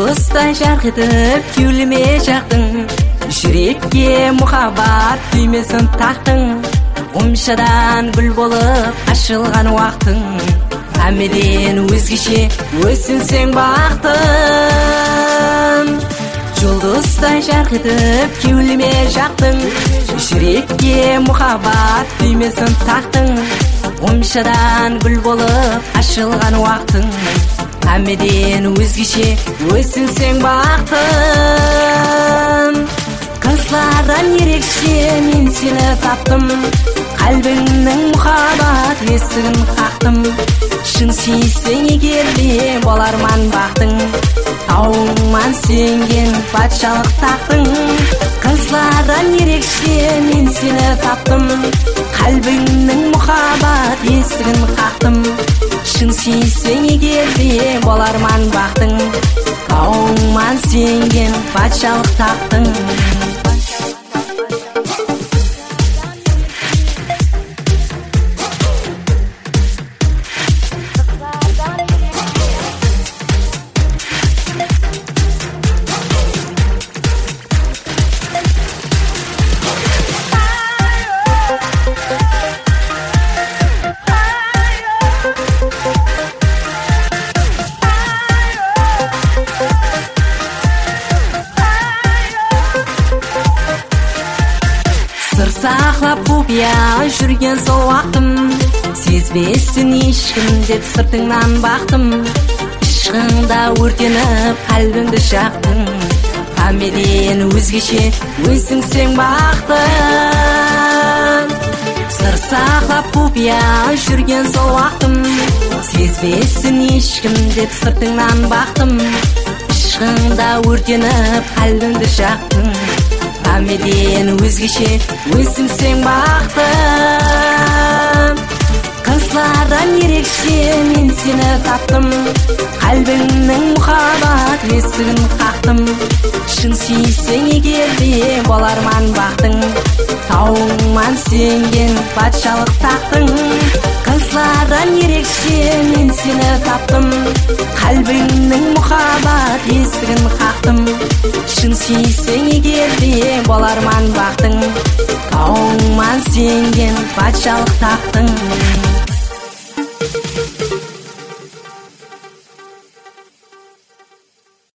Жұлдыздай жарқытып кеуліме жақтың, жүрекке мұхаббат түймесін тақтың. Умшадан гүл болып ашылған уақытың, әмеден өзгеше өсінсең бақтың. Жұлдыздай жарқытып кеуліме жақтың, жүрекке мұхаббат түймесін тақтың. Умшадан гүл болып ашылған уақытың, әмеден өзгеше өсінсең бақтың. Қызлардан ерекше мен сені таптым, қалбіңнің мұхаббат есігін қақтым. Шын сүйсең егер де боларман бақтың, тауыңман сенген патшалық тақтың. Қызлардан ерекше мен сені таптым, қалбіңнің мұхаббат есігін қақтым. Шын сүйсең егер де боларман бақтың, тауыңман сенген патшалық тақтың. Сыр сақлап құпия жүрген сол уақытым, сезбесін ешкім деп сыртыңнан бақтым. Ішқыңда өртеніп қалбіңді жақтың, әмеден өзгеше өзіңсең бақтың. Сыр сақлап құпия жүрген сол уақытым, сезбесін ешкім деп сыртыңнан бақтым. Ішқыңда өртеніп қалбіңді жақтың, әмеден өзгеше өзіңсең бақтың. Қызлардан ерекше мен сені таптым, қалбіңнің мұхаббат есігін қақтым. Шын сүйсең егер де боларман бақтың, тауыңман сенген патшалық тақтың. Қызлардан ерекше мен сені таптым, қалбіңнің мұхаббат есігін қақтым. Шын сүйсең егер де боларман бақтың, тауыңман сенген патшалық тақтың.